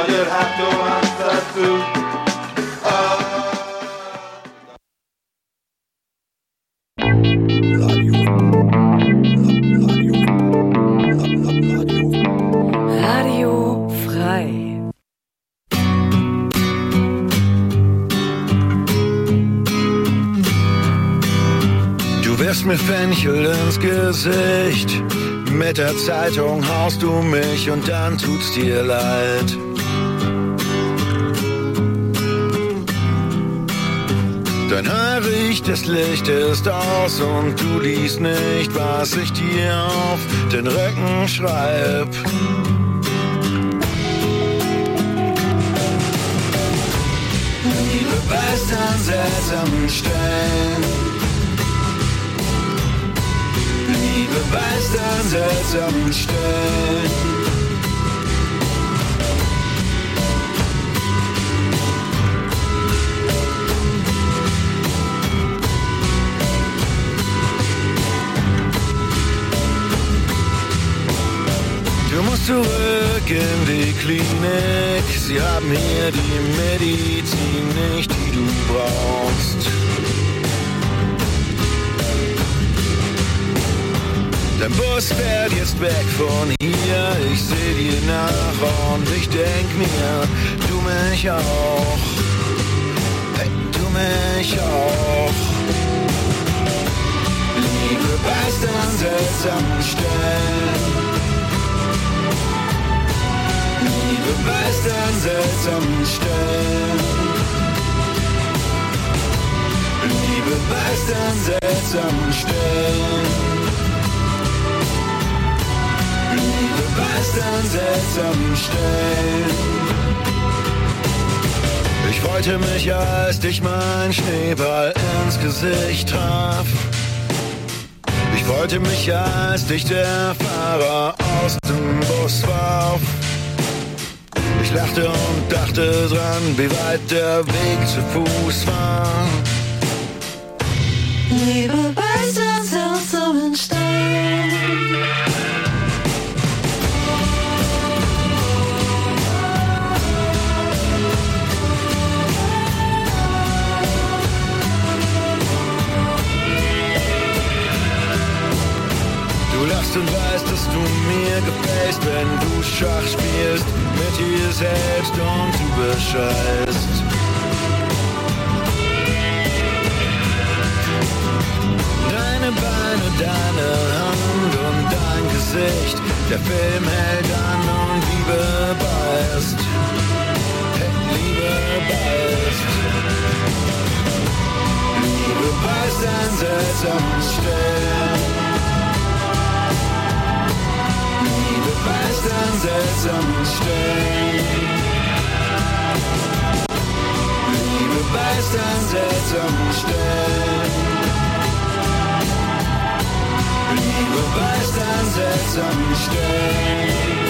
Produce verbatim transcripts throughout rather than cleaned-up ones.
but you'd have to answer to. Radio frei. Du wirfst mir Fenchel ins Gesicht, mit der Zeitung haust du mich und dann tut's dir leid. Dein Haar riecht, das Licht ist aus und du liest nicht, was ich dir auf den Rücken schreib. Liebe beißt an seltsamen Stellen. Liebe beißt an seltsamen Stellen. Du musst zurück in die Klinik, sie haben hier die Medizin nicht, die du brauchst. Dein Bus fährt jetzt weg von hier, ich seh dir nach und ich denk mir, du mich auch, hey, du mich auch. Liebe beißt an seltsamen Stellen. Liebe beißt an seltsamen Stellen. Liebe beißt an seltsamen Stellen. Liebe beißt an seltsamen Stellen. Ich wollte mich, als dich mein Schneeball ins Gesicht traf. Ich wollte mich, als dich der Fahrer aus dem Bus warf. Ich lachte und dachte dran, wie weit der Weg zu Fuß war. Liebe beißt an seltsamen Stellen. Du lachst und weißt, dass du mir gefällst, wenn du Schach spielst mit dir selbst und du bescheißt. Deine Beine, deine Hand und dein Gesicht, der Film hält an und Liebe beißt. Hey, Liebe beißt. Liebe beißt an seltsamen Stellen. Liebe beißt an seltsamen Stellen. Liebe beißt an seltsamen Stellen. Liebe beißt an seltsamen Stellen.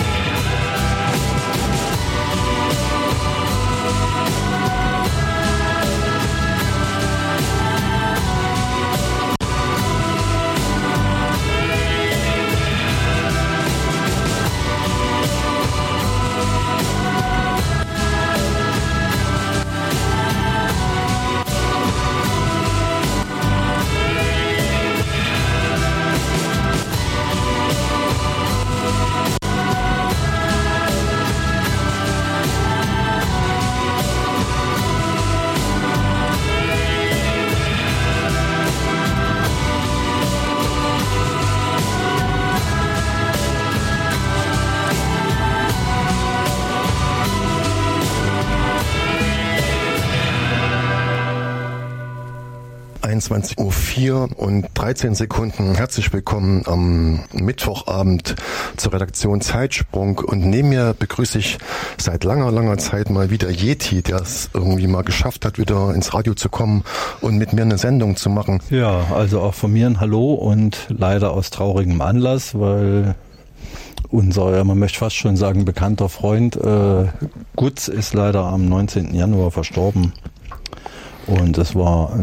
einundzwanzig Uhr vier und dreizehn Sekunden. Herzlich willkommen am Mittwochabend zur Redaktion Zeitsprung. Und neben mir begrüße ich seit langer, langer Zeit mal wieder Yeti, der es irgendwie mal geschafft hat, wieder ins Radio zu kommen und mit mir eine Sendung zu machen. Ja, also auch von mir ein Hallo und leider aus traurigem Anlass, weil unser, man möchte fast schon sagen, bekannter Freund äh, Gutz ist leider am neunzehnten Januar verstorben. Und es war ein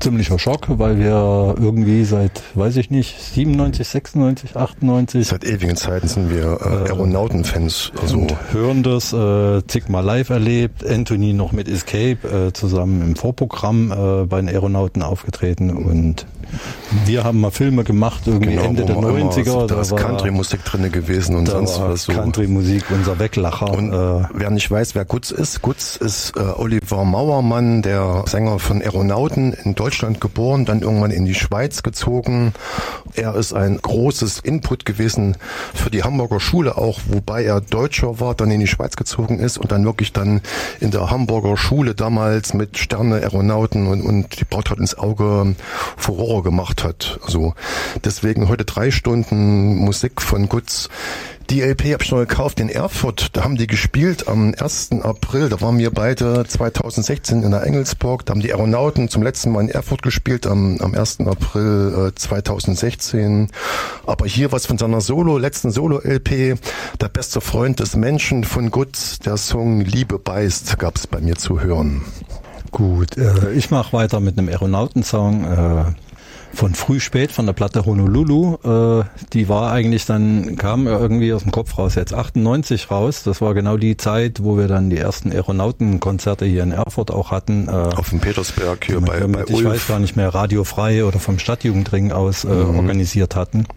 ziemlicher Schock, weil wir irgendwie seit, weiß ich nicht, siebenundneunzig, sechsundneunzig, achtundneunzig. Seit ewigen Zeiten sind wir äh, Aeronauten-Fans. Also. Und hören das, äh, zigmal live erlebt. Anthony noch mit Escape äh, zusammen im Vorprogramm äh, bei den Aeronauten aufgetreten. Und wir haben mal Filme gemacht, irgendwie genau, Ende der neunziger. Da ist Country-Musik drin gewesen und sonst was so. Country-Musik, unser Weglacher. Und äh, wer nicht weiß, wer Gutz ist, Gutz ist äh, Oliver Mauermann, der Sänger von Aeronauten, in Deutschland geboren, dann irgendwann in die Schweiz gezogen. Er ist ein großes Input gewesen für die Hamburger Schule auch, wobei er Deutscher war, dann in die Schweiz gezogen ist und dann wirklich dann in der Hamburger Schule damals mit Sterne, Aeronauten und, und die Braut hat ins Auge Furore gemacht hat. Also deswegen heute drei Stunden Musik von Gutz. Die L P habe ich noch gekauft in Erfurt, da haben die gespielt am ersten April, da waren wir beide zweitausendsechzehn in der Engelsburg, da haben die Aeronauten zum letzten Mal in Erfurt gespielt am, am ersten April äh, zweitausendsechzehn. Aber hier was von seiner Solo, letzten Solo-L P, der beste Freund des Menschen von Gutz, der Song Liebe beißt, gab es bei mir zu hören. Gut, äh, ich mache weiter mit einem Aeronautensong, äh, von früh spät von der Platte Honolulu. Äh, die war eigentlich dann, kam irgendwie aus dem Kopf raus, jetzt achtundneunzig raus. Das war genau die Zeit, wo wir dann die ersten Aeronautenkonzerte hier in Erfurt auch hatten. Äh, Auf dem Petersberg hier bei, bei Ulf. Ich weiß gar nicht mehr, Radio Frei oder vom Stadtjugendring aus äh, mhm. organisiert hatten.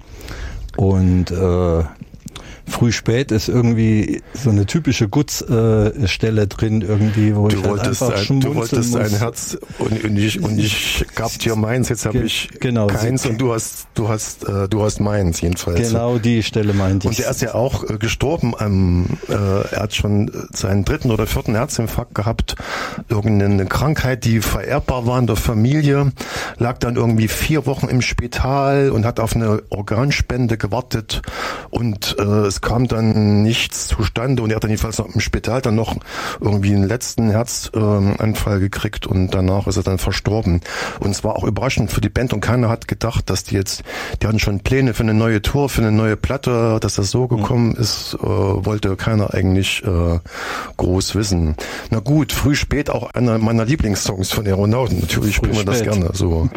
Und äh, früh spät ist irgendwie so eine typische Gutz-Stelle äh, drin irgendwie, wo du ich halt einfach ein, schmunzeln Du wolltest muss. ein Herz und, und ich und ich gab dir meins, jetzt habe Ge- ich genau, keins so. und du hast du hast äh, du hast meins jedenfalls. Genau die Stelle meinte ich. Und der ist ja auch äh, gestorben. Am, äh, er hat schon seinen dritten oder vierten Herzinfarkt gehabt. Irgendeine Krankheit, die vererbbar war in der Familie. Lag dann irgendwie vier Wochen im Spital und hat auf eine Organspende gewartet. Und äh, es kam dann nichts zustande. Und er hat dann jedenfalls noch im Spital dann noch irgendwie einen letzten Herzanfall äh, gekriegt. Und danach ist er dann verstorben. Und es war auch überraschend für die Band. Und keiner hat gedacht, dass die jetzt, die hatten schon Pläne für eine neue Tour, für eine neue Platte, dass das so gekommen ist, äh, wollte keiner eigentlich äh, groß wissen. Na gut, früh spät auch einer meiner Lieblingssongs von Aeronauten. Natürlich spielen wir das gerne so.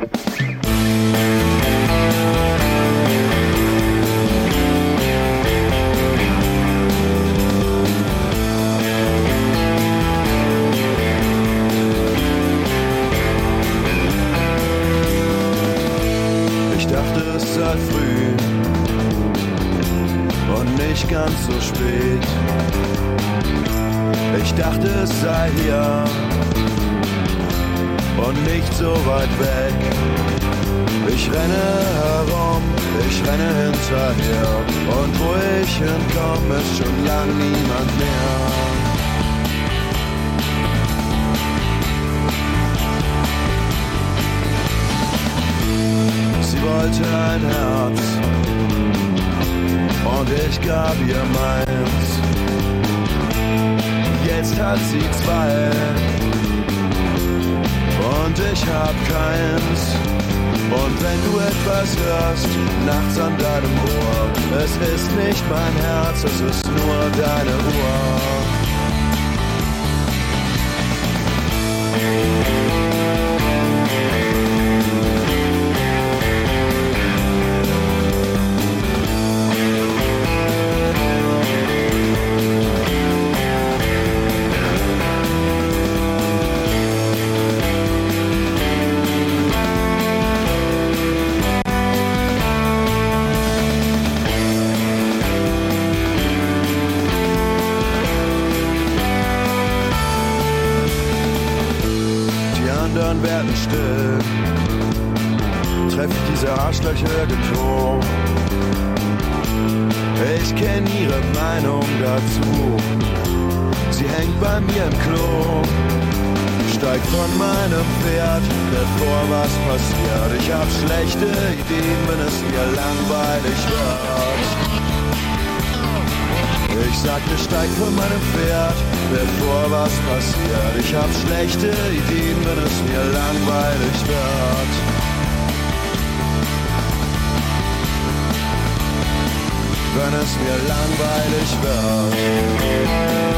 Ich dachte, es sei früh und nicht ganz so spät. Ich dachte, es sei hier und nicht so weit weg. Ich renne herum, ich renne hinterher und wo ich hinkomme, ist schon lang niemand mehr. Sie wollte ein Herz und ich gab ihr meins. Jetzt hat sie zwei und ich hab keins. Und wenn du etwas hörst, nachts an deinem Ohr, es ist nicht mein Herz, es ist nur deine Uhr. Werden still, treff ich diese Arschlöcher irgendwo. Ich kenn ihre Meinung dazu, sie hängt bei mir im Klo. Steig von meinem Pferd, bevor was passiert. Ich hab schlechte Ideen, wenn es mir langweilig wird. Ich sagte, steig von meinem Pferd, bevor was passiert. Ich hab schlechte Ideen, wenn es mir langweilig wird. Wenn es mir langweilig wird.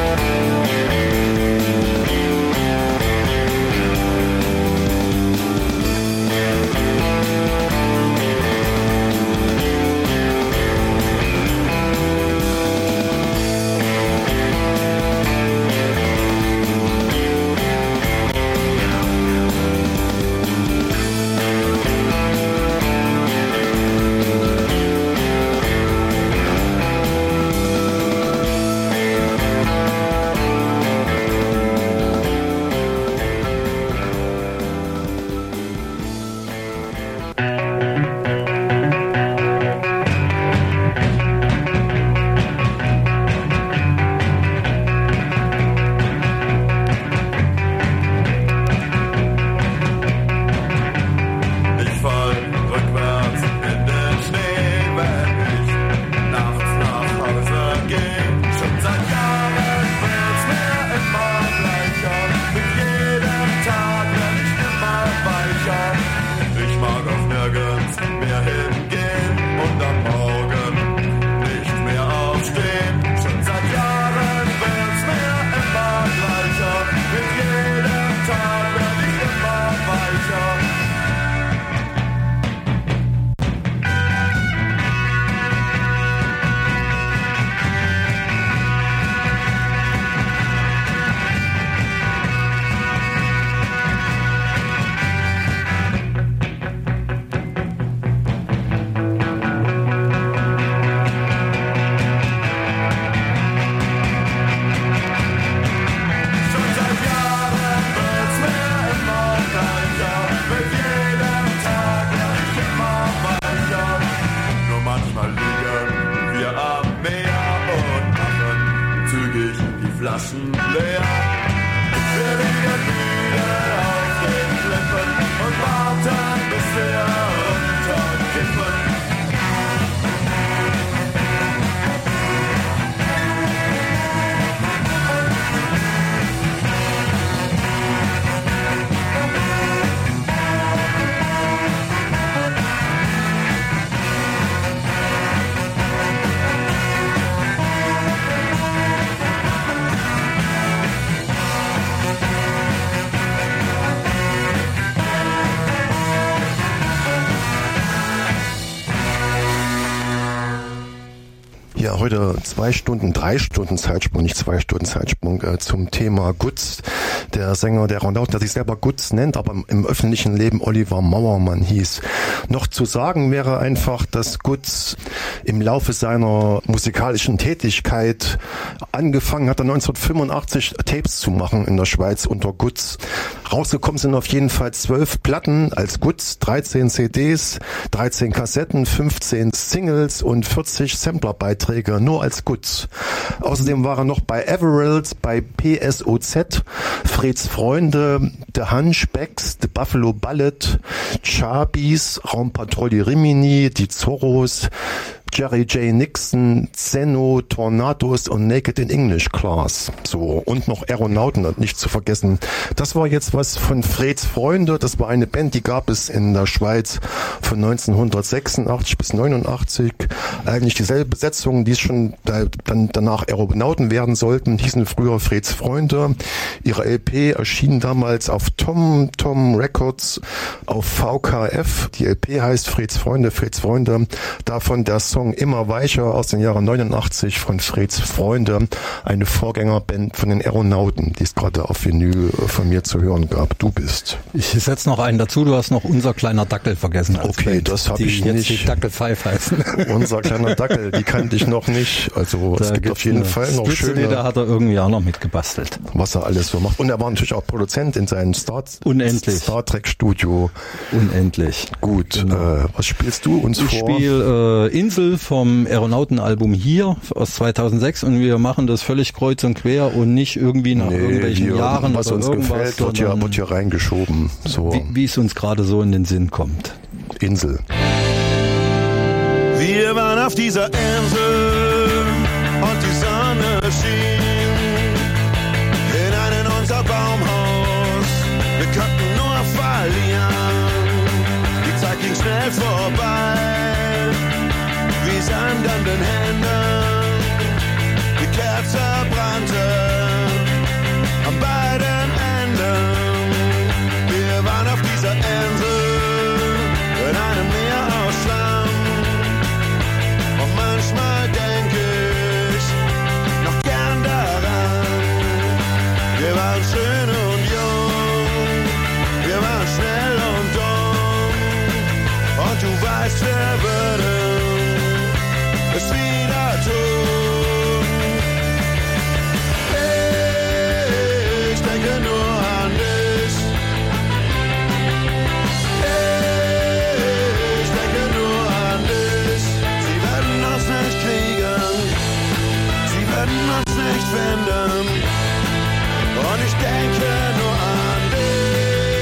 heute zwei Stunden, drei Stunden Zeitsprung, nicht zwei Stunden Zeitsprung äh, zum Thema Gutz. Der Sänger der Aeronauten, der sich selber Gutz nennt, aber im öffentlichen Leben Oliver Mauermann hieß. Noch zu sagen wäre einfach, dass Gutz im Laufe seiner musikalischen Tätigkeit angefangen hat, neunzehnhundertfünfundachtzig Tapes zu machen in der Schweiz unter Gutz. Rausgekommen sind auf jeden Fall zwölf Platten als Gutz, dreizehn C Ds, dreizehn Kassetten, fünfzehn Singles und vierzig Samplerbeiträge nur als Gutz. Außerdem war er noch bei Everills, bei P S O Z, Freds Freunde, The Hunchbacks, The Buffalo Ballet, Charbies, Raumpatrouille Rimini, die Zorros, Jerry J. Nixon, Zeno, Tornados und Naked in English Class. So, und noch Aeronauten, nicht zu vergessen. Das war jetzt was von Freds Freunde. Das war eine Band, die gab es in der Schweiz von neunzehnhundertsechsundachtzig bis neunundachtzig. Eigentlich dieselbe Besetzung, die schon da, dann danach Aeronauten werden sollten, hießen früher Freds Freunde. Ihre L P erschien damals auf Tom Tom Records, auf V K F. Die L P heißt Freds Freunde, Freds Freunde. Davon der Song Immer weicher aus den Jahren neunundachtzig von Freds Freunde, eine Vorgängerband von den Aeronauten, die es gerade auf Vinyl von mir zu hören gab. Du bist. Ich setze noch einen dazu, du hast noch Unser kleiner Dackel vergessen. Als Okay, Band, das habe ich die nicht. Jetzt die Dackel Five heißen. Unser kleiner Dackel, die kannte ich noch nicht. Also Da es gibt auf jeden eine Fall noch Spitze, schöne, da hat er irgendwie auch noch mitgebastelt. was er alles so macht. Und er war natürlich auch Produzent in seinem Star, Unendlich. Star Trek Studio. Unendlich. Gut, Genau. äh, was spielst du uns Ich vor? spiele äh, Insel vom Aeronautenalbum Hier aus zweitausendsechs und wir machen das völlig kreuz und quer und nicht irgendwie nach Nee, irgendwelchen wir, Jahren was oder uns irgendwas, gefällt, wird ja, sondern wird ja reingeschoben. So, wie, wie es uns gerade so in den Sinn kommt. Insel. Wir waren auf dieser Insel und die Sonne schien in einem unser Baumhaus. Wir konnten nur verlieren. Die Zeit ging schnell vorbei, wie Sand an den Händen. Die Kerze brannte an beiden Enden. Wir waren auf dieser Insel in einem Meer aus Schlamm. Und manchmal denke ich noch gern daran. Wir waren schön und jung, wir waren schnell und dumm. Und du weißt, wir würden es wieder tun. Ich denke nur an dich. Ich denke nur an dich. Sie werden uns nicht kriegen, sie werden uns nicht finden. Und ich denke nur an dich.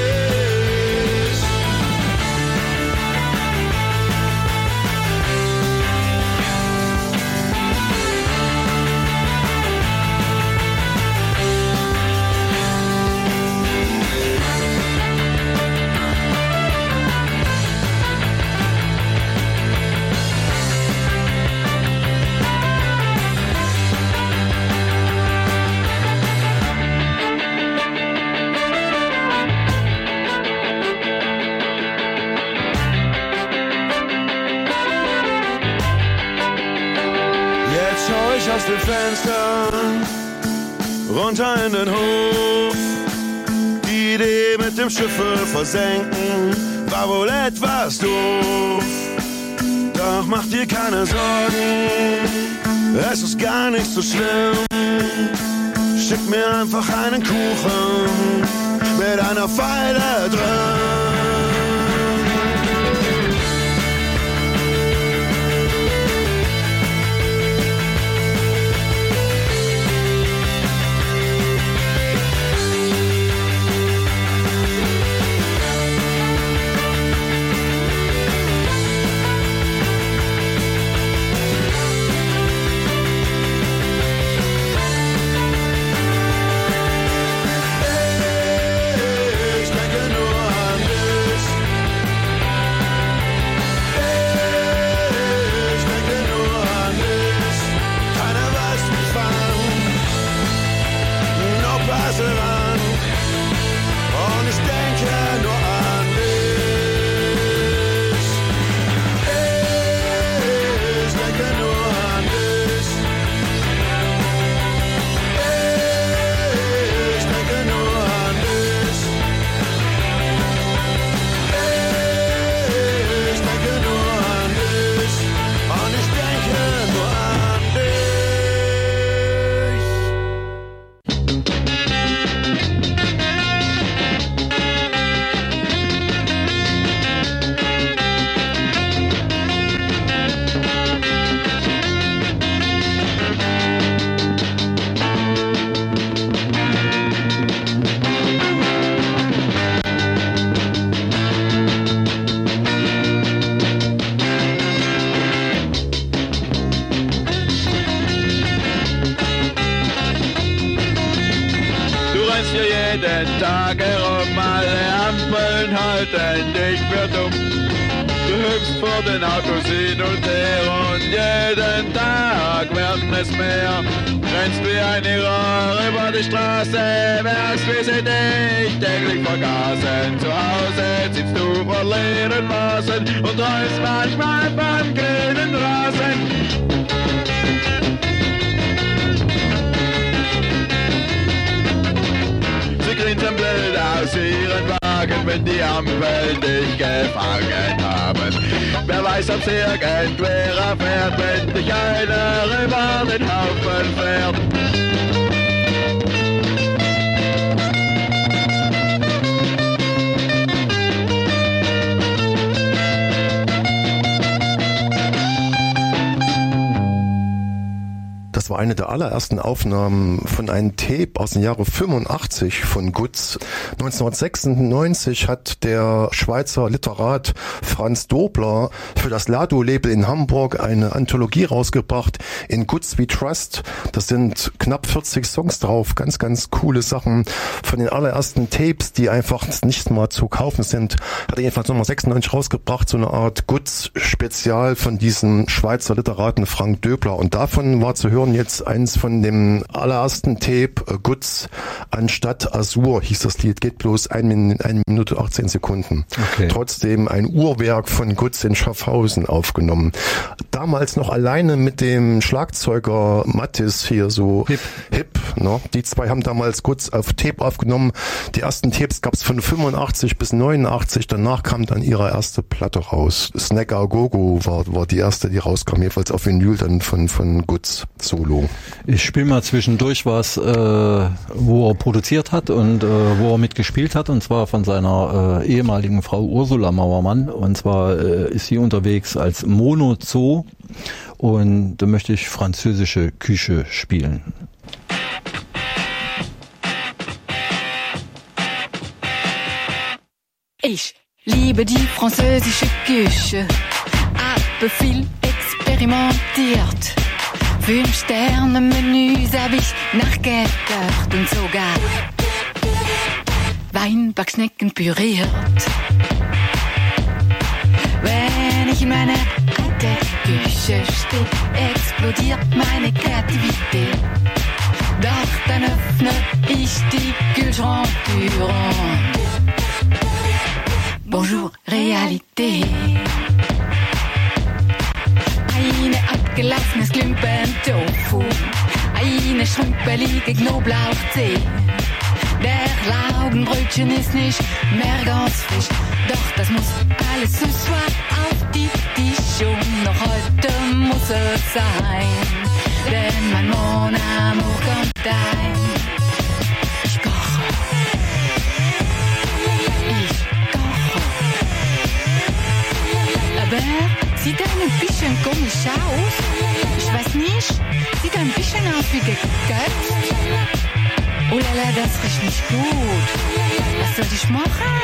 Jetzt schau ich aus dem Fenster runter in den Hof. Die Idee mit dem Schiffe versenken war wohl etwas doof. Doch mach dir keine Sorgen, es ist gar nicht so schlimm. Schick mir einfach einen Kuchen mit einer Pfeile drin. Ich denke nur Tag herum, alle Ampeln halten dich für dumm. Du hüpfst vor den Autos hin und her und jeden Tag werden es mehr. Rennst wie ein Irrer über die Straße, merkst, wie sie dich täglich vergaßen. Zu Hause sitzt du vor leeren Vasen und träumst manchmal vom grünen Rasen. Sie grinsen blöd aus ihren Wagen, wenn die Ampeln dich gefangen haben. Wer weiß, ob's irgendwer erfährt, wenn dich einer über den Haufen fährt. Das war eine der allerersten Aufnahmen von einem Tape aus dem Jahre fünfundachtzig von Gutz. neunzehnhundertsechsundneunzig hat der Schweizer Literat Franz Dobler für das Lado-Label in Hamburg eine Anthologie rausgebracht, In Gutz We Trust. Das sind knapp vierzig Songs drauf, ganz, ganz coole Sachen. Von den allerersten Tapes, die einfach nicht mal zu kaufen sind, hat er jedenfalls Nummer sechsundneunzig rausgebracht, so eine Art Gutz-Spezial von diesem Schweizer Literaten Frank Döbler. Und davon war zu hören jetzt eins von dem allerersten Tape, äh, Gutz anstatt Azur hieß das Lied, geht bloß eine, eine Minute achtzehn Sekunden. Okay. Trotzdem ein Uhrwerk von Gutz in Schaffhausen aufgenommen. Damals noch alleine mit dem Schlagzeuger Mattis hier so hip, hip ne? Die zwei haben damals Gutz auf Tape aufgenommen. Die ersten Tapes gab es von fünfundachtzig bis neunundachtzig, danach kam dann ihre erste Platte raus. Snack A Go Go war, war die erste, die rauskam, jedenfalls auf Vinyl dann von, von Gutz. Solo. Ich spiele mal zwischendurch was, äh, wo er produziert hat und äh, wo er mitgespielt hat, und zwar von seiner äh, ehemaligen Frau Ursula Mauermann. Und zwar äh, ist sie unterwegs als Mono-Zoo und da möchte ich französische Küche spielen. Ich liebe die französische Küche, habe viel experimentiert. Fünf Sterne Menüs hab ich nachgedacht und sogar Weinbergschnecken püriert. Wenn ich in meiner alten Küche stehe, explodiert meine Kreativität. Doch dann öffne ich die Kühlschranktür und Bonjour Realität. Eine abgelaufenes Klümpen Tofu, eine schrumpelige Knoblauchzehe. Der Laugenbrötchen ist nicht mehr ganz frisch, doch das muss alles ce soir auf die Tische und noch heute muss es sein, denn mein Mon Amour kommt ein. Ich koche, ich koche, aber sieht ein bisschen komisch aus. Ich weiß nicht, sieht ein bisschen aus wie geköpft. Oh lala, das riecht nicht gut. Was soll ich machen?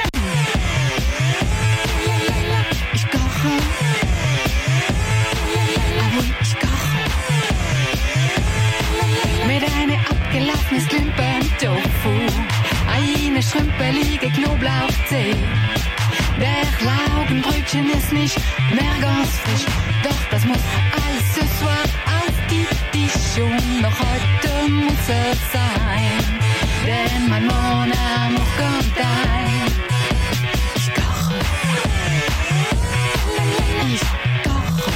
Ich koche. Ah oui, ich koche. Mit einer abgelaufenes Klümpen Tofu, eine schrumpelige Knoblauchzehe. Der Laugenbrötchen ist nicht mehr ganz frisch, doch das muss alles ce soir auf die Tische und noch heute muss es sein, denn mein Mon Amour kommt ein. Ich koche, ich koche,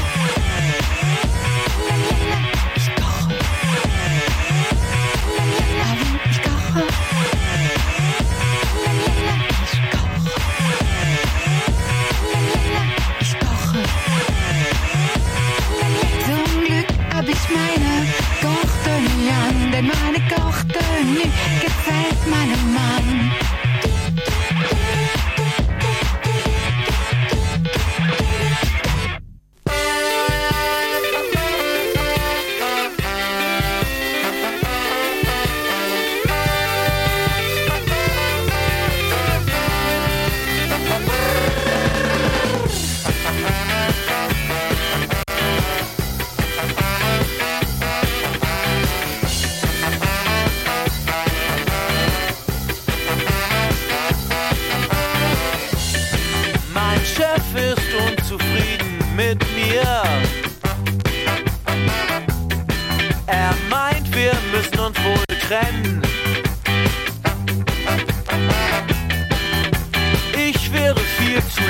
ich koche, ah oui, ich koche, ich koche. Ich koche. Zum Glück hab ich meine Kochtenue an, denn meine Kochtenue gefällt meinem Mann.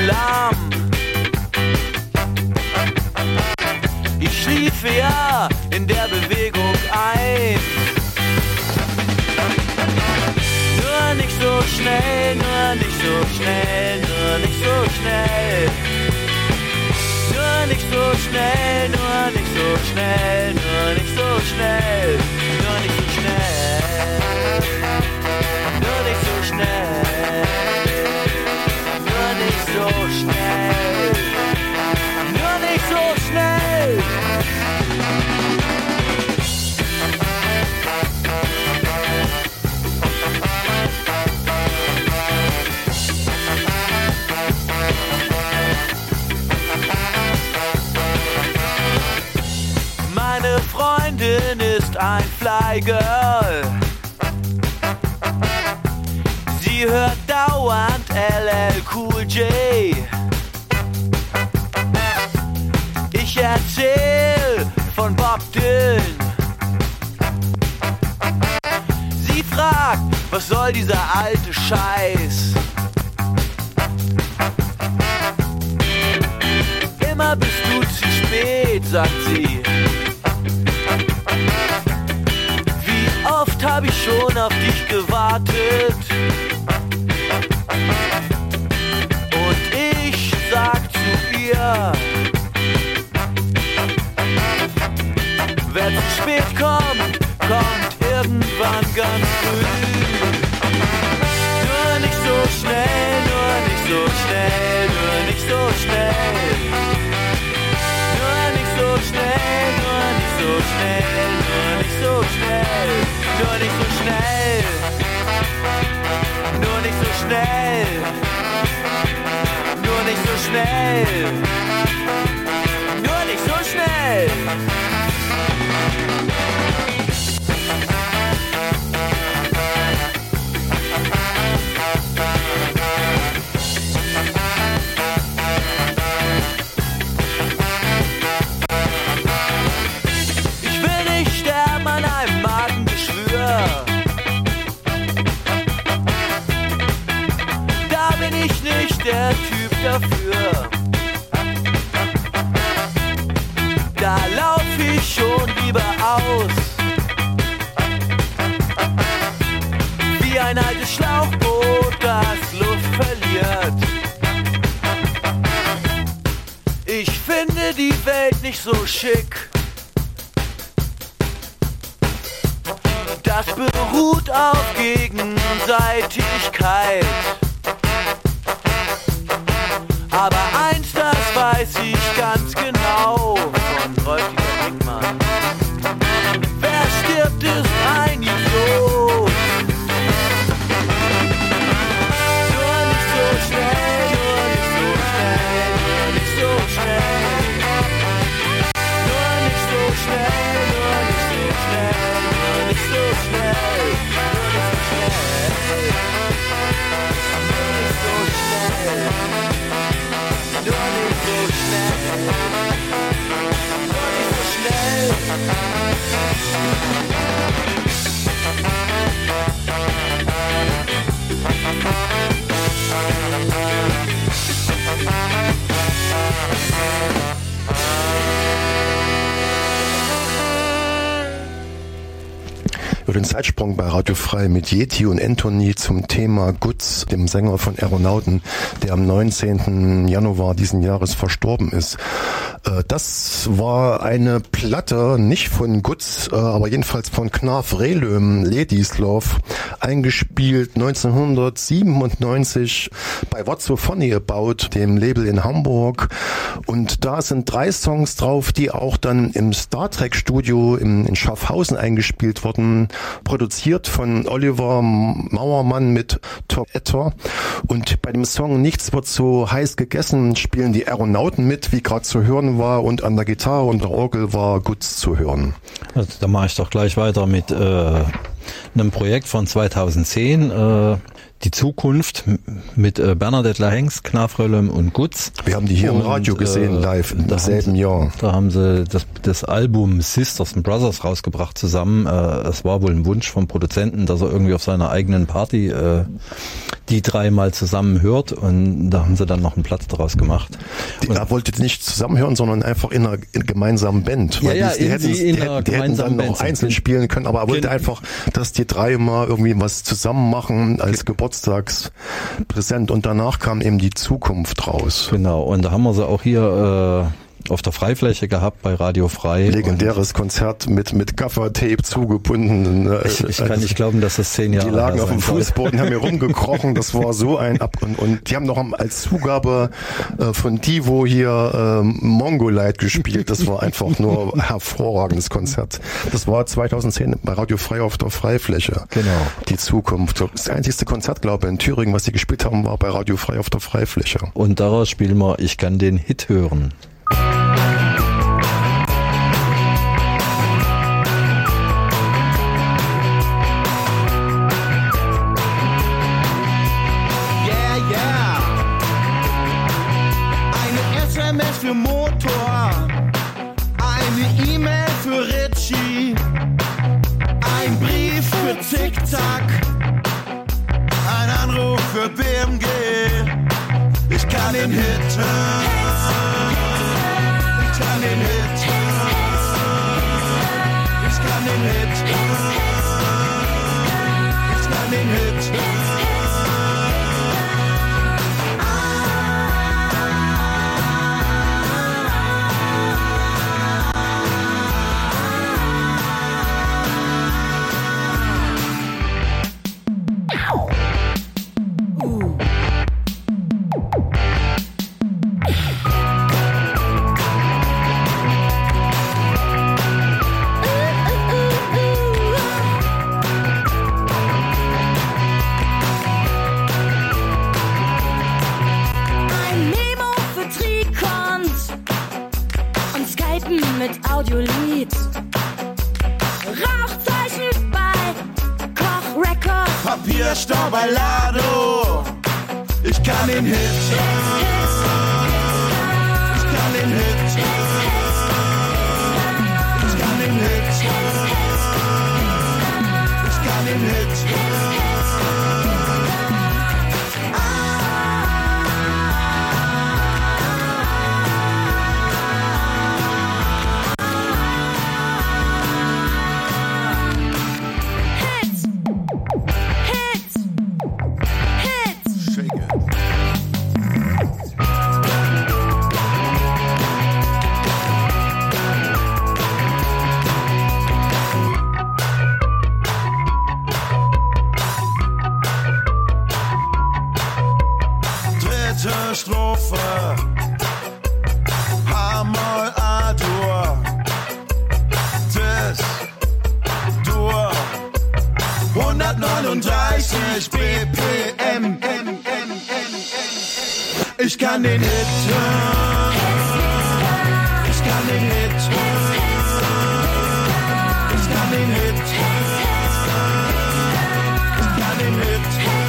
lahm. Ich schliefe ja in der Bewegung ein. Nur nicht so schnell, nur nicht so schnell, nur nicht so schnell. Nur nicht so schnell, nur nicht so schnell, nur nicht so schnell, nur nicht so schnell, nur nicht so schnell, nur nicht so schnell, nur nicht so schnell. Meine Freundin ist ein Flygirl. Sie hört dauernd L L Cool J. Ich erzähl von Bob Dylan. Sie fragt, was soll dieser alte Scheiß? Immer bist du zu spät, sagt sie. Wie oft hab ich schon auf dich gewartet? Und ich sag zu ihr, wer zu spät kommt, kommt irgendwann ganz früh. Nur nicht so schnell, nur nicht so schnell, nur nicht so schnell. Nur nicht so schnell, nur nicht so schnell, nur nicht so schnell, nur nicht so schnell, nur nicht so schnell, nur nicht so schnell, nur nicht so schnell. Der Typ dafür. Da lauf ich schon lieber aus. Wie ein altes Schlauchboot, das Luft verliert. Ich finde die Welt nicht so schick. Das beruht auf Gegenseitigkeit. Aber eins, das weiß ich ganz genau von Bräutiger Dickmann. Wer stirbt, ist ein Idiot. Nur nicht so schnell, nur nicht so schnell, nur nicht so schnell. Nur nicht so schnell, nur nicht so schnell, nur nicht so schnell, nur nicht so schnell. Nur nicht so schnell. Nur nicht so schnell, nur nicht so schnell. Über den Zeitsprung bei Radio Frei mit Yeti und Anthony zum Thema Gutz, dem Sänger von Aeronauten, der am neunzehnten Januar diesen Jahres verstorben ist. Das war eine Platte, nicht von Gutz, aber jedenfalls von Knarf Rehlöm, Ladies Love, eingespielt neunzehnhundertsiebenundneunzig bei What's So Funny About, dem Label in Hamburg. Und da sind drei Songs drauf, die auch dann im Star Trek Studio in, in Schaffhausen eingespielt wurden, produziert von Oliver Mauermann mit Tom Etter. Und bei dem Song Nichts wird so heiß gegessen spielen die Aeronauten mit, wie gerade zu hören war, und an der Gitarre und der Orgel war Gutz zu hören. Also, da mache ich doch gleich weiter mit äh, einem Projekt von zweitausendzehn, äh, die Zukunft mit äh, Bernadette Lahengst, Knarf Rehlöm und Gutz. Wir haben die hier und, im Radio gesehen, äh, live, im selben Jahr. Da haben sie das, das Album Sisters and Brothers rausgebracht zusammen. Äh, es war wohl ein Wunsch vom Produzenten, dass er irgendwie auf seiner eigenen Party äh, die drei mal zusammen hört und da haben sie dann noch einen Platz daraus gemacht. Die, er wollte nicht zusammenhören, sondern einfach in einer, in einer gemeinsamen Band. Weil ja, ja, die, die, hätten, in die, einer die hätten dann noch einzeln spielen können, aber er wollte Gen- einfach, dass die drei mal irgendwie was zusammen machen als Geburtstagspräsent und danach kam eben die Zukunft raus. Genau, und da haben wir sie auch hier äh, auf der Freifläche gehabt bei Radio Frei. Legendäres Konzert mit mit Gaffertape zugebunden. Äh, ich, ich kann nicht glauben, dass das zehn Jahre Die lagen her auf dem sein soll. Fußboden, haben hier rumgekrochen. Das war so ein Ab und, und die haben noch als Zugabe äh, von Divo hier ähm, Mongolite gespielt. Das war einfach nur ein hervorragendes Konzert. Das war zweitausendzehn bei Radio Frei auf der Freifläche. Genau. Die Zukunft. Das einzigste Konzert, glaube ich, in Thüringen, was sie gespielt haben, war bei Radio Frei auf der Freifläche. Und daraus spielen wir Ich kann den Hit hören. Für Motor, eine E-Mail für Ritchie, ein Brief für Zick-Zack, ein Anruf für B M G. Ich kann den Hit hören, ich kann den Hit hören, ich kann den Hit hören, ich kann den Hit hören. Mit Audiolied. Rauchzeichen bei Koch Records. Papierstau bei Lado. Ich kann den Hit hören. Ich kann den Hit hören. Ich kann den Hit hören. Ich kann den Hit hören. Strophe, H-Moll, A-Dur, Cis, Dur, hundertneununddreißig B P M. Ich kann den Hit hören, ich kann den Hit hören, ich kann den Hit hören, ich kann den Hit hören.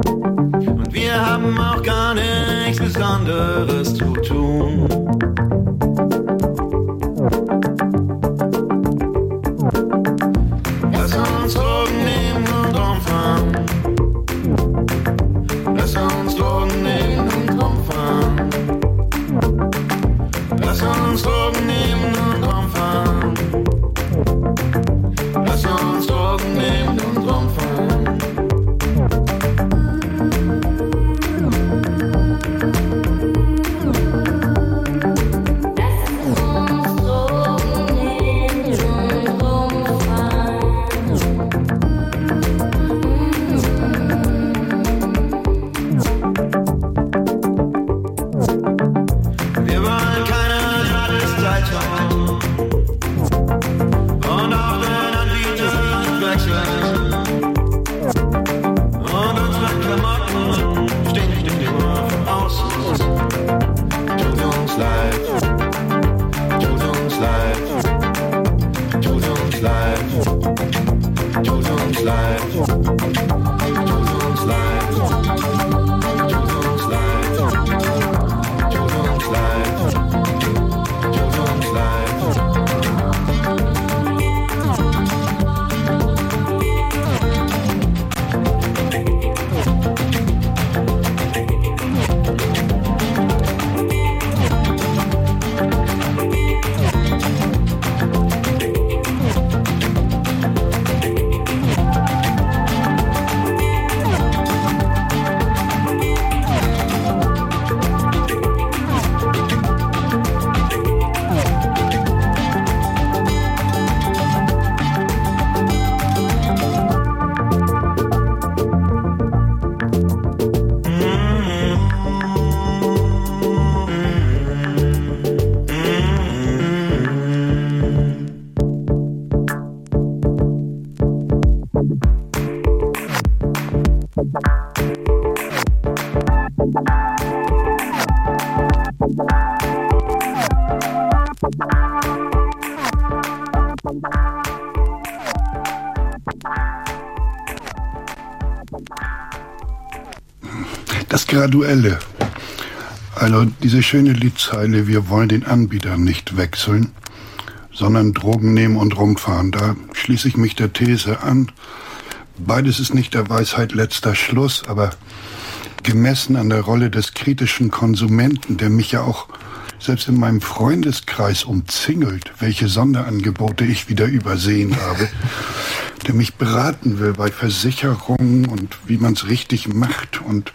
Und wir haben auch gar nichts Besonderes zu tun. Lass uns Drogen nehmen und rumfahren. Lass uns Drogen nehmen und rumfahren. Das Graduelle, also diese schöne Liedzeile, wir wollen den Anbieter nicht wechseln, sondern Drogen nehmen und rumfahren, da schließe ich mich der These an. Beides ist nicht der Weisheit letzter Schluss, aber gemessen an der Rolle des kritischen Konsumenten, der mich ja auch selbst in meinem Freundeskreis umzingelt, welche Sonderangebote ich wieder übersehen habe, der mich beraten will bei Versicherungen und wie man es richtig macht. Und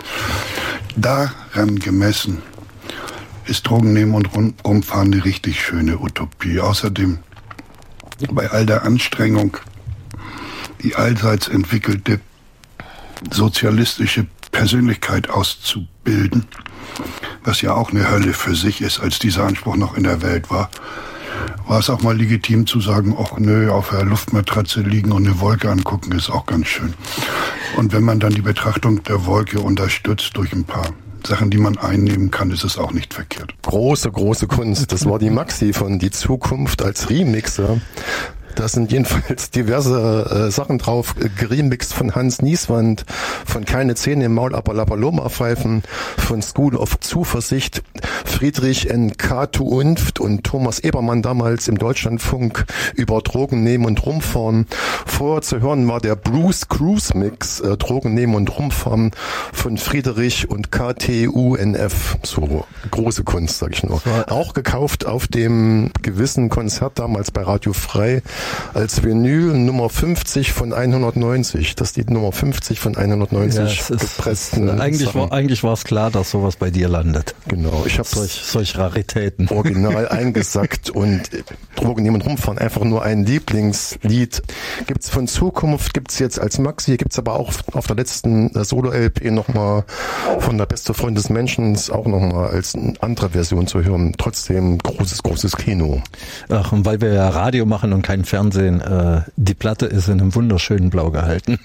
daran gemessen ist Drogen nehmen und rumfahren eine richtig schöne Utopie. Außerdem bei all der Anstrengung, die allseits entwickelte sozialistische Persönlichkeit auszubilden, was ja auch eine Hölle für sich ist, als dieser Anspruch noch in der Welt war, war es auch mal legitim zu sagen, ach nö, auf der Luftmatratze liegen und eine Wolke angucken ist auch ganz schön. Und wenn man dann die Betrachtung der Wolke unterstützt durch ein paar Sachen, die man einnehmen kann, ist es auch nicht verkehrt. Große, große Kunst. Das war die Maxi von Die Zukunft als Remixer. Da sind jedenfalls diverse äh, Sachen drauf, äh, geremixt von Hans Nieswand, von Keine Zähne im Maul, aber Lapaloma pfeifen, von School of Zuversicht, Friedrich N. K. Unft und Thomas Ebermann damals im Deutschlandfunk über Drogen nehmen und rumfahren. Vorher zu hören war der Bruce Cruise Mix, äh, Drogen nehmen und rumfahren von Friedrich und K T U N F. So große Kunst, sag ich nur. Auch gekauft auf dem gewissen Konzert damals bei Radio Frei als Vinyl Nummer fünfzig von hundertneunzig. Das ist die Nummer fünfzig von hundertneunzig ja, gepressten. Ist, eigentlich, war, eigentlich war es klar, dass sowas bei dir landet. Genau. Ich habe solch, solch Raritäten. Original eingesackt und Drogen nehmen und rumfahren. Einfach nur ein Lieblingslied. Gibt's von Zukunft, gibt's jetzt als Maxi, gibt's aber auch auf der letzten Solo-L P nochmal von der beste Freund des Menschen auch nochmal als eine andere Version zu hören. Trotzdem großes, großes Kino. Ach, und weil wir ja Radio machen und kein Fernsehen, äh, die Platte ist in einem wunderschönen Blau gehalten.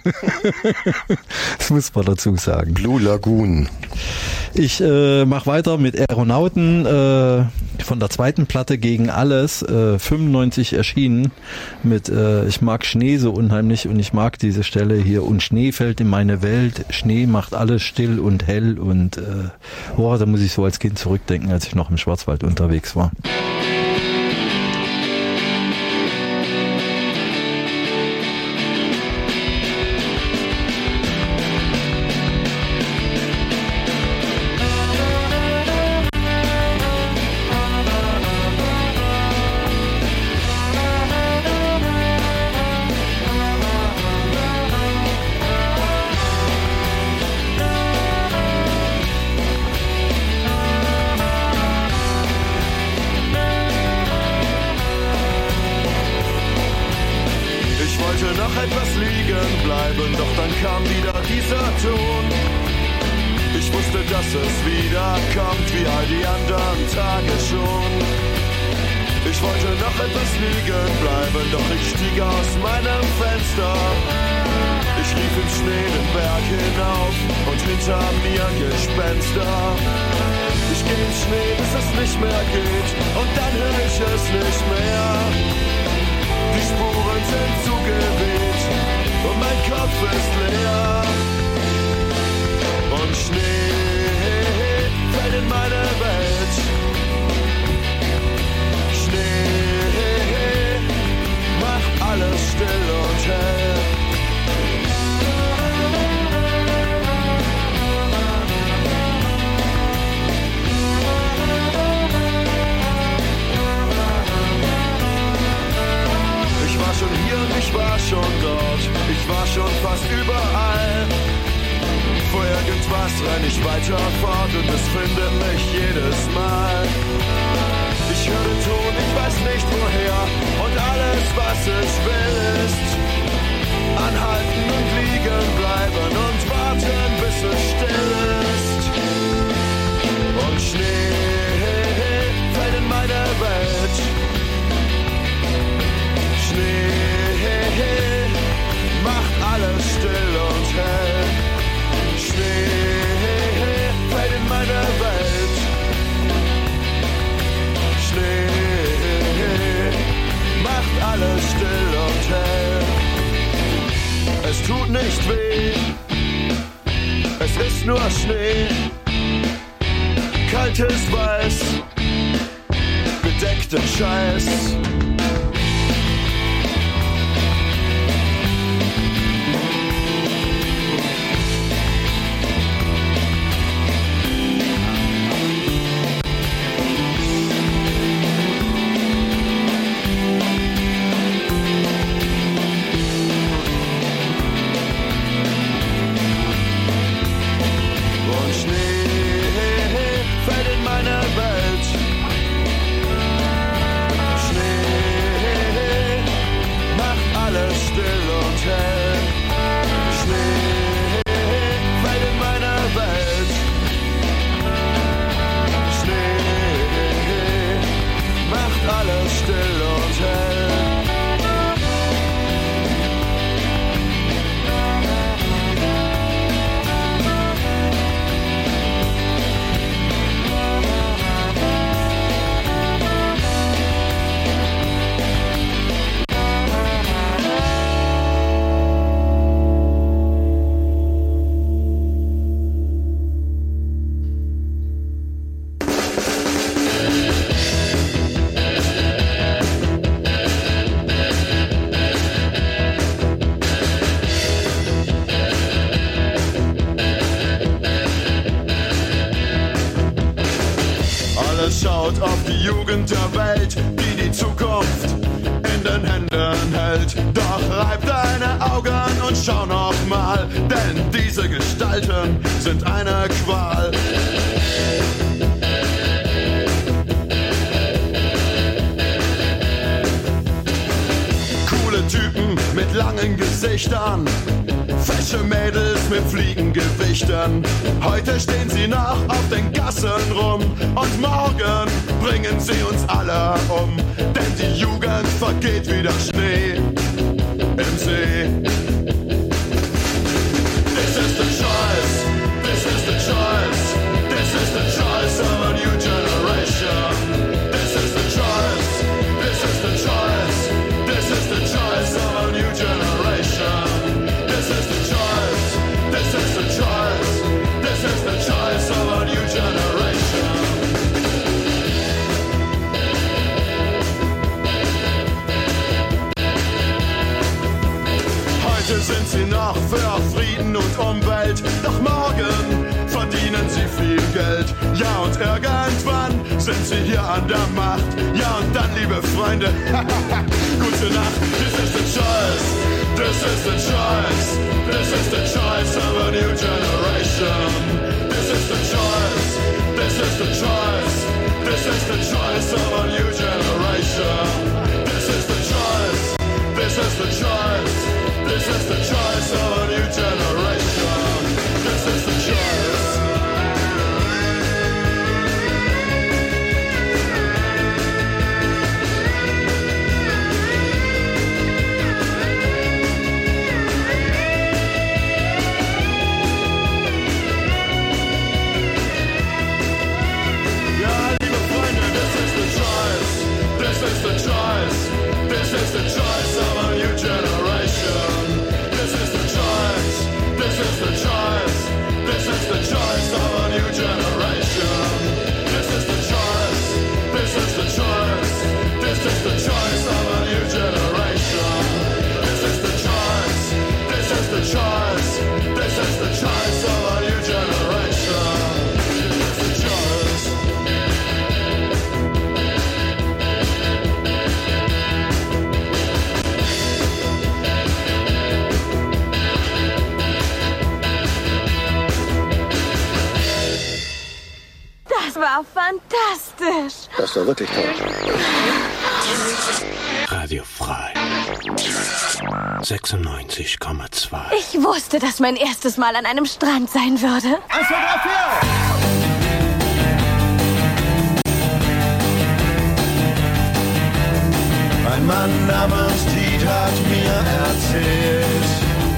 Das muss man dazu sagen. Blue Lagoon. Ich äh, mache weiter mit Aeronauten äh, von der zweiten Platte Gegen alles, äh, fünfundneunzig erschienen mit äh, Ich mag Schnee so unheimlich und ich mag diese Stelle hier und Schnee fällt in meine Welt, Schnee macht alles still und hell und äh, oh, da muss ich so als Kind zurückdenken, als ich noch im Schwarzwald unterwegs war. noch etwas liegen bleiben, doch dann kam wieder dieser Ton. Ich wusste, dass es wieder kommt, wie all die anderen Tage schon. Ich wollte noch etwas liegen bleiben, doch ich stieg aus meinem Fenster. Ich lief im Schnee den Berg hinauf und hinter mir Gespenster. Ich geh im Schnee, bis es nicht mehr geht und dann hör ich es nicht mehr. Die Spuren sind zugeweht und mein Kopf ist leer. Und Schnee fällt in meine Welt. Schnee macht alles still und hell. Ich war schon hier und ich war schon dort. Ich war schon fast überall. Vor irgendwas renn ich weiter fort und es findet mich jedes Mal. Ich höre den Ton, ich weiß nicht woher und alles, was ich will, ist anhalten und liegen bleiben und warten, bis es still ist. Und Schnee fällt in meine Welt. Schnee macht alles still und hell. Schnee fällt in meine Welt. Schnee macht alles still und hell. Es tut nicht weh, es ist nur Schnee. Kaltes Weiß, bedeckten Scheiß. Sind eine Qual. Coole Typen mit langen Gesichtern, fesche Mädels mit Fliegengewichtern. Heute stehen sie noch auf den Gassen rum und morgen bringen sie uns alle um. Denn die Jugend vergeht wie der Schnee im See. This is the choice. This is the choice, this is the choice of a new generation. This is the choice, this is the choice, this is the choice of a new generation. This is the choice, this is the choice, this is the choice of a new generation. Heute sind sie noch für Frieden und Umwelt, doch morgen verdienen sie viel Geld. Ja, und irgendwann sind sie hier an der Macht. Ja, und dann, liebe Freunde, gute Nacht. This is the choice, this is the choice, this is the choice of a new generation. This is the choice, this is the choice, this is the choice of a new generation. This is the choice, this is the choice. war fantastisch. Das war wirklich toll. Radio frei. sechsundneunzig Komma zwei. Ich wusste, dass mein erstes Mal an einem Strand sein würde. Eins, zwei, drei, vier! Ein Mann namens Tiet hat mir erzählt,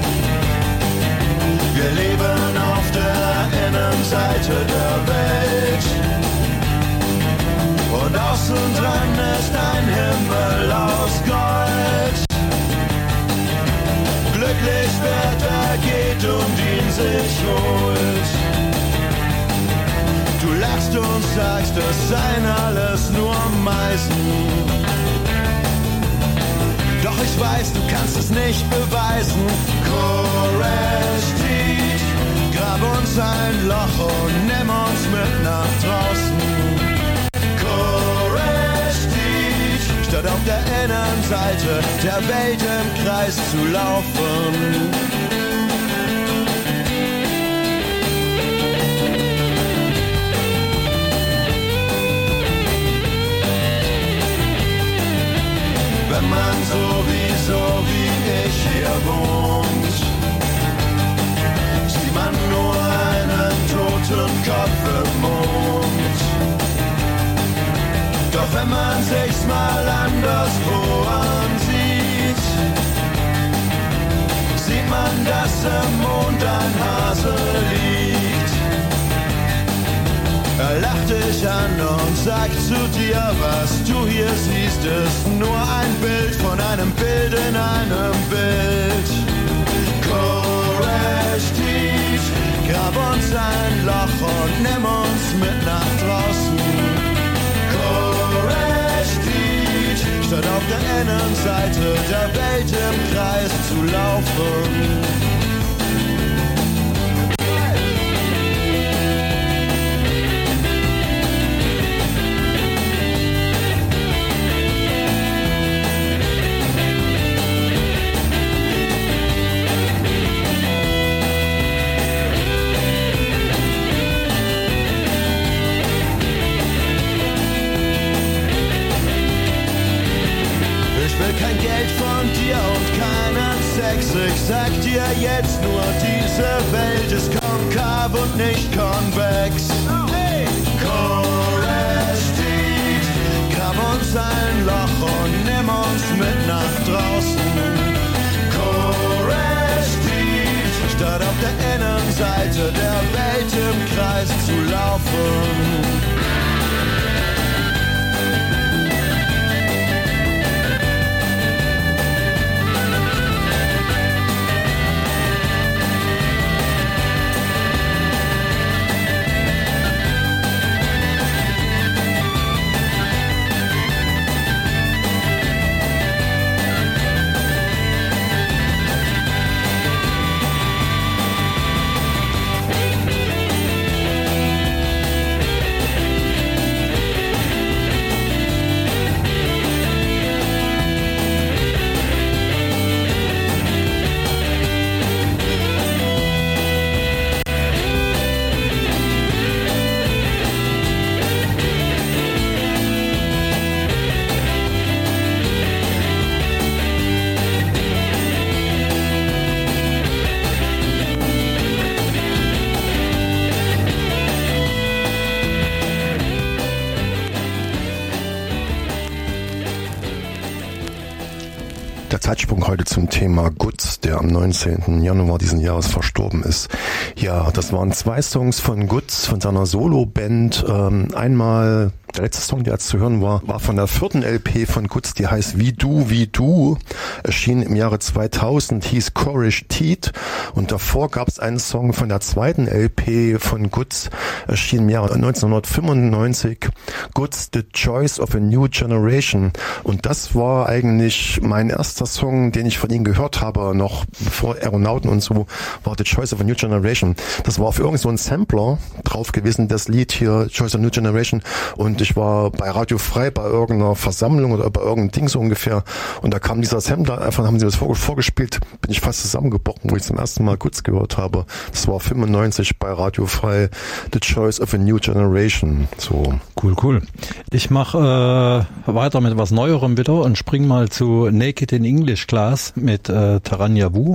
wir leben auf der Innenseite der Welt. Und außen dran ist ein Himmel aus Gold. Glücklich wird er geht und ihn sich holt. Du lachst und sagst, es seien alles nur Meisen. Doch ich weiß, du kannst es nicht beweisen. Courage, grab uns ein Loch und nimm uns mit nach draußen. Courage, statt auf der Innenseite der Welt im Kreis zu laufen. Wenn man sowieso wie ich hier wohnt, sieht man nur einen toten Kopf im Mond. Doch wenn man sich's mal anderswo ansieht, sieht man, dass im Mond ein Hase liegt. Er lacht dich an und sagt zu dir, was du hier siehst, ist nur ein Bild von einem Bild in einem Bild. Courage, grab uns ein Loch und nimm uns mit nach draußen. Courage, statt auf der Innenseite der Welt im Kreis zu laufen. Kein Geld von dir und keinen Sex. Ich sag dir jetzt nur, diese Welt ist konkav und nicht konvex. Hey! Courage, grab uns ein Loch und nimm uns mit nach draußen. Courage, statt auf der Innenseite der Welt im Kreis zu laufen. Zeitsprung heute zum Thema Guts, der am neunzehnten Januar diesen Jahres verstorben ist. Ja, das waren zwei Songs von Guts, von seiner Solo-Band. Ähm, einmal, der letzte Song, der jetzt zu hören war, war von der vierten L P von Guts, die heißt Wie du, wie du, erschien im Jahre zweitausend, hieß Courage Teat, und davor gab es einen Song von der zweiten L P von Guts, erschien im Jahre neunzehnhundertfünfundneunzig, Guts, The Choice of a New Generation, und das war eigentlich mein erster Song, den ich von ihm gehört habe, noch bevor Aeronauten und so, war The Choice of a New Generation. Das war auf irgend so ein Sampler drauf gewesen, das Lied hier, Choice of a New Generation, und ich war bei Radio Frei bei irgendeiner Versammlung oder bei irgendeinem Ding so ungefähr und da kam dieser Sampler, einfach haben sie das vorgespielt, bin ich fast zusammengebrochen, wo ich zum ersten Mal kurz gehört habe. Das war fünfundneunzig bei Radio Frei, The Choice of a New Generation. So. Cool, cool. Ich mache äh, weiter mit was Neuerem wieder und spring mal zu Naked in English Class mit äh, Taranya Wu.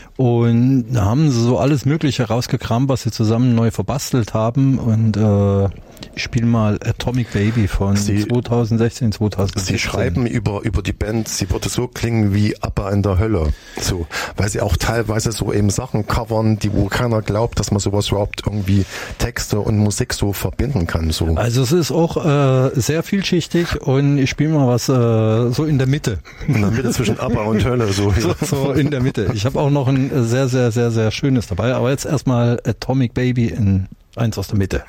Und da haben sie so alles Mögliche rausgekramt, was sie zusammen neu verbastelt haben. Und äh, ich spiele mal Atomic Baby von sie, zweitausendsechzehn, zweitausendsiebzehn. Sie schreiben über über die Band, sie würde so klingen wie ABBA in der Hölle. So, weil sie auch teilweise so eben Sachen covern, die wo keiner glaubt, dass man sowas überhaupt irgendwie Texte und Musik so verbinden kann. So. Also es ist auch äh, sehr vielschichtig und ich spiele mal was äh, so in der Mitte. In der Mitte zwischen ABBA und Hölle. So, so, so in der Mitte. Ich habe auch noch ein sehr, sehr, sehr, sehr schönes dabei. Aber jetzt erstmal Atomic Baby in eins aus der Mitte.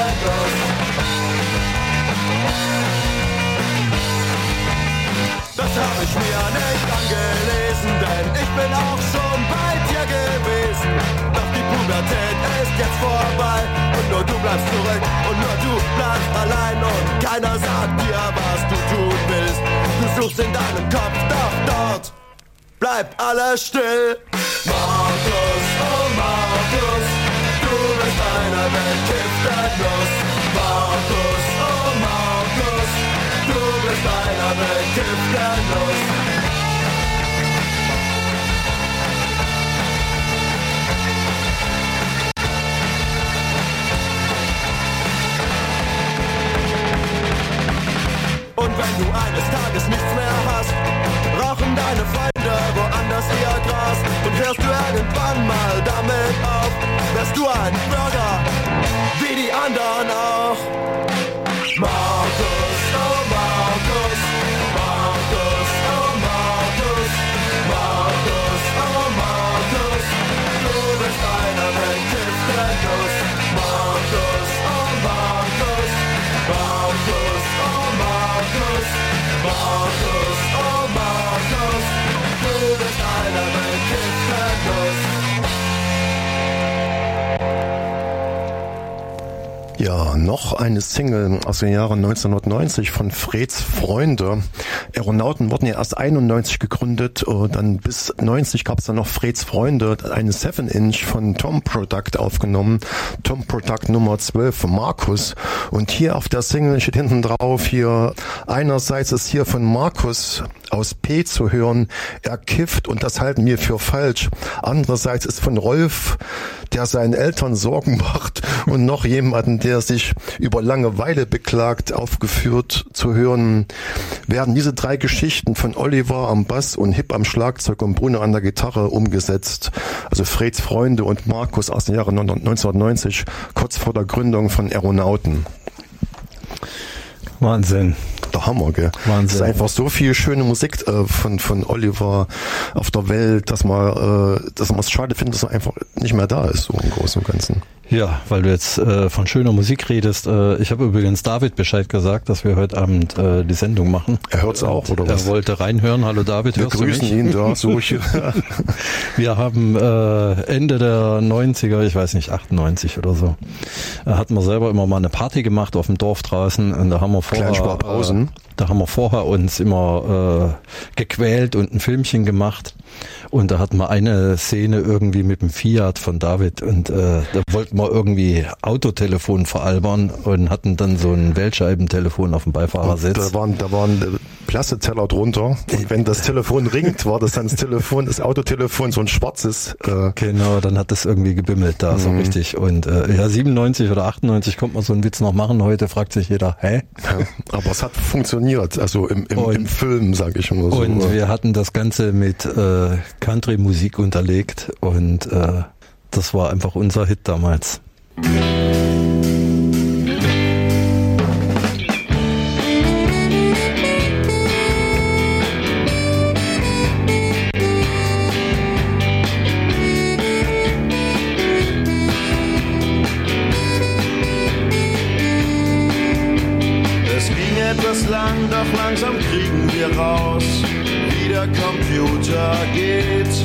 Das hab ich mir nicht angelesen, denn ich bin auch schon bei dir gewesen. Doch die Pubertät ist jetzt vorbei und nur du bleibst zurück und nur du bleibst allein und keiner sagt dir, was du tun willst. Du suchst in deinem Kopf, doch dort bleibt alles still. Markus, oh Markus, du bist einer bekiffter Nuss. Markus, oh Markus, du bist einer bekiffter Nuss. Und wenn du eines Tages nichts mehr hast, rauchen deine Freunde woanders ihr Gras und hörst du irgendwann mal damit auf, wärst du ein Bürger, wie die anderen auch. Markus, oh Markus, Markus, oh Markus, Markus, oh Markus, du bist einer bekiffter Nuss. Markus, oh Markus, Markus, oh Markus, Markus, oh Markus, du bist einer bekiffter Nuss. Ja, noch eine Single aus den Jahren neunzehnhundertneunzig von Freds Freunde. Aeronauten wurden ja erst einundneunzig gegründet, dann bis neunzig gab es dann noch Freds Freunde, eine seven inch von Tom Product aufgenommen. Tom Product Nummer zwölf, Markus. Und hier auf der Single steht hinten drauf hier, einerseits ist hier von Markus aus P zu hören, er kifft und das halten wir für falsch. Andererseits ist von Rolf, der seinen Eltern Sorgen macht und noch jemanden, der sich über Langeweile beklagt, aufgeführt zu hören, werden diese drei Geschichten von Oliver am Bass und Hip am Schlagzeug und Bruno an der Gitarre umgesetzt. Also Freds Freunde und Markus aus den Jahren neunzehnhundertneunzig, kurz vor der Gründung von Aeronauten. Wahnsinn. Der Hammer, gell? Wahnsinn. Es ist einfach so viel schöne Musik äh, von von Oliver auf der Welt, dass man äh, dass man es schade findet, dass er einfach nicht mehr da ist, so im Großen und Ganzen. Ja, weil du jetzt äh, von schöner Musik redest. Äh, ich habe übrigens David Bescheid gesagt, dass wir heute Abend äh, die Sendung machen. Er hört's auch, oder was? Er wollte reinhören. Hallo David, wir hörst du mich? Wir grüßen ihn da, so ich. Wir haben äh, Ende der neunziger, ich weiß nicht, achtundneunzig oder so, äh, hatten wir selber immer mal eine Party gemacht auf dem Dorf draußen und da haben wir vorher, Kleinspar-Pausen. Äh, da haben wir vorher uns immer äh, gequält und ein Filmchen gemacht. Und da hatten wir eine Szene irgendwie mit dem Fiat von David und äh, da wollten wir irgendwie Autotelefon veralbern und hatten dann so ein Wählscheibentelefon auf dem Beifahrersitz. Da waren, da waren Plastikteller drunter und wenn das Telefon ringt, war das dann das Telefon, das Autotelefon, so ein schwarzes. Äh genau, dann hat das irgendwie gebimmelt da mhm. so richtig. Und äh, ja, siebenundneunzig oder achtundneunzig kommt man so einen Witz noch machen. Heute fragt sich jeder, hä? Ja, aber es hat funktioniert, also im, im, und, im Film, sage ich immer so. Und wir hatten das Ganze mit äh, Country-Musik unterlegt und äh, das war einfach unser Hit damals. Es ging etwas lang, doch langsam kriegen wir raus, wie der Computer geht.